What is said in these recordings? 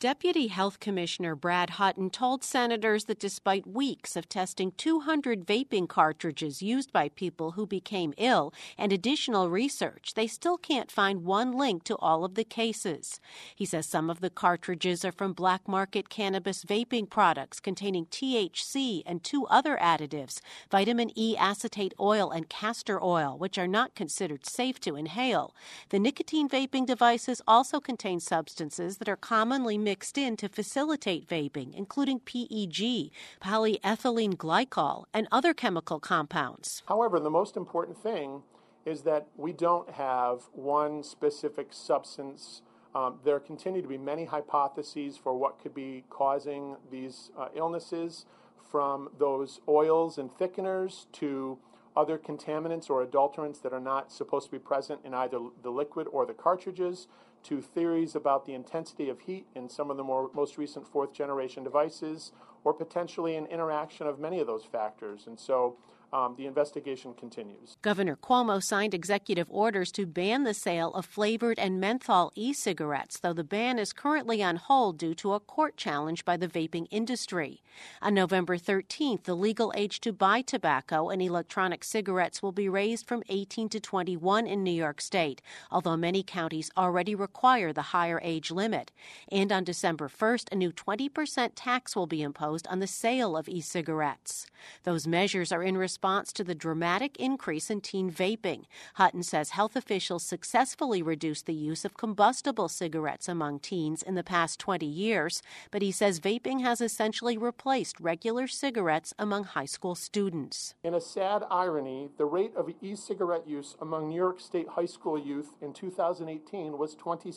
Deputy Health Commissioner Brad Hutton told senators that despite weeks of testing 200 vaping cartridges used by people who became ill and additional research, they still can't find one link to all of the cases. He says some of the cartridges are from black market cannabis vaping products containing THC and two other additives, vitamin E acetate oil and castor oil, which are not considered safe to inhale. The nicotine vaping devices also contain substances that are commonly mixed in to facilitate vaping, including PEG, polyethylene glycol, and other chemical compounds. However, the most important thing is that we don't have one specific substance. There continue to be many hypotheses for what could be causing these illnesses, from those oils and thickeners to other contaminants or adulterants that are not supposed to be present in either the liquid or the cartridges, to theories about the intensity of heat in some of the most recent fourth-generation devices, or potentially an interaction of many of those factors. And so the investigation continues. Governor Cuomo signed executive orders to ban the sale of flavored and menthol e-cigarettes, though the ban is currently on hold due to a court challenge by the vaping industry. On November 13th, the legal age to buy tobacco and electronic cigarettes will be raised from 18 to 21 in New York State, although many counties already require the higher age limit. And on December 1st, a new 20% tax will be imposed on the sale of e-cigarettes. Those measures are in response to the dramatic increase in teen vaping. Hutton says health officials successfully reduced the use of combustible cigarettes among teens in the past 20 years, but he says vaping has essentially replaced regular cigarettes among high school students. In a sad irony, the rate of e-cigarette use among New York State high school youth in 2018 was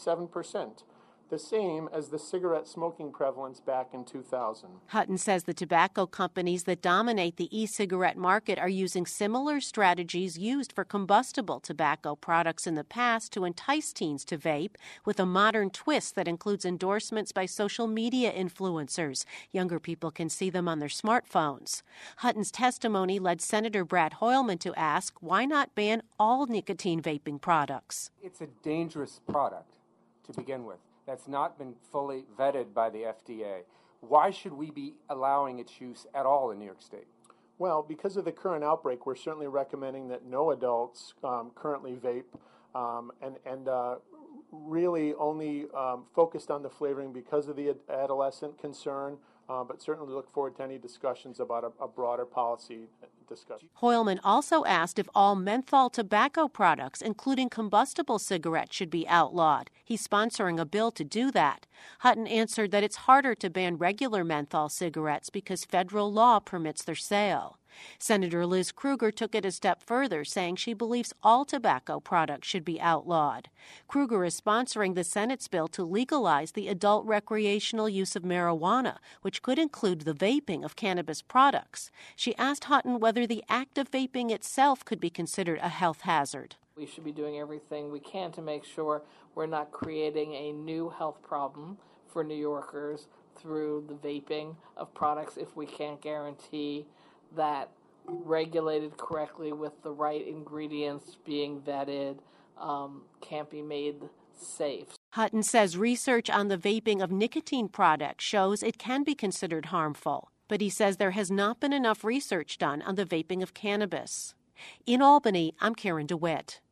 27%. The same as the cigarette smoking prevalence back in 2000. Hutton says the tobacco companies that dominate the e-cigarette market are using similar strategies used for combustible tobacco products in the past to entice teens to vape, with a modern twist that includes endorsements by social media influencers. Younger people can see them on their smartphones. Hutton's testimony led Senator Brad Hoylman to ask, why not ban all nicotine vaping products? It's a dangerous product to begin with. That's not been fully vetted by the FDA. Why should we be allowing its use at all in New York State? Well, because of the current outbreak, we're certainly recommending that no adults currently vape and really only focused on the flavoring because of the adolescent concern, but certainly look forward to any discussions about a broader policy discussion. Hoylman also asked if all menthol tobacco products, including combustible cigarettes, should be outlawed. He's sponsoring a bill to do that. Hutton answered that it's harder to ban regular menthol cigarettes because federal law permits their sale. Senator Liz Krueger took it a step further, saying she believes all tobacco products should be outlawed. Krueger is sponsoring the Senate's bill to legalize the adult recreational use of marijuana, which could include the vaping of cannabis products. She asked Hutton whether the act of vaping itself could be considered a health hazard. We should be doing everything we can to make sure we're not creating a new health problem for New Yorkers through the vaping of products if we can't guarantee that regulated correctly with the right ingredients being vetted can't be made safe. Hutton says research on the vaping of nicotine products shows it can be considered harmful, but he says there has not been enough research done on the vaping of cannabis. In Albany, I'm Karen DeWitt.